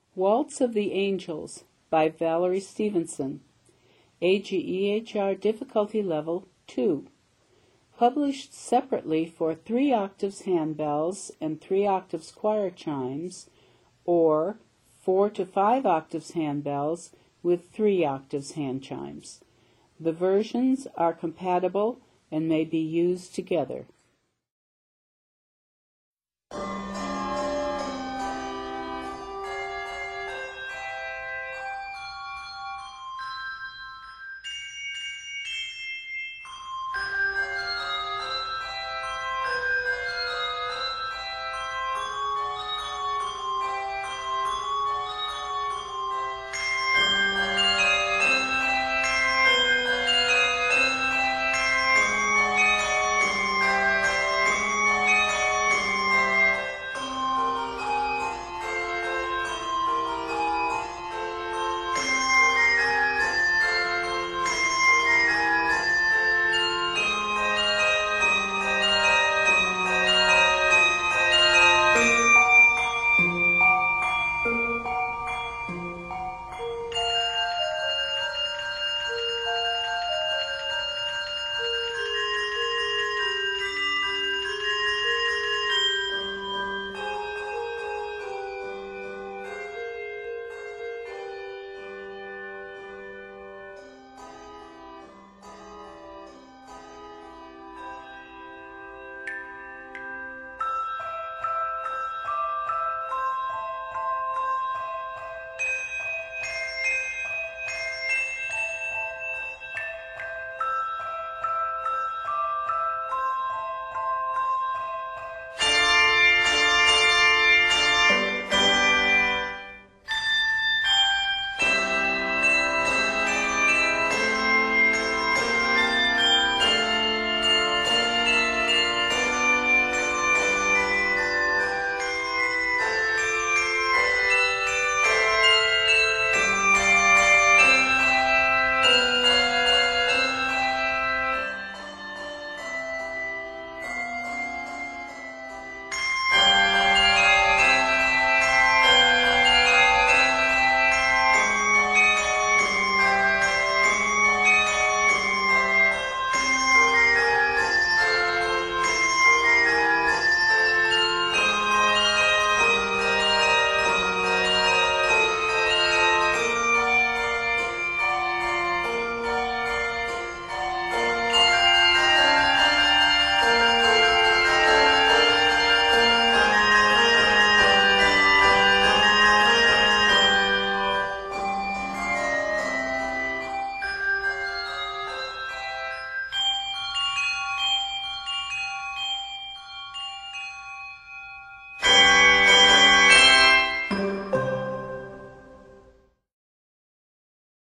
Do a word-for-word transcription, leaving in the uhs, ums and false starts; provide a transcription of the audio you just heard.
Waltz of the Angels by Valerie Stevenson, A G E H R difficulty level two. Published separately for three octaves handbells and three octaves choir chimes, or four to five octaves handbells with three octaves hand chimes. The versions are compatible and may be used together.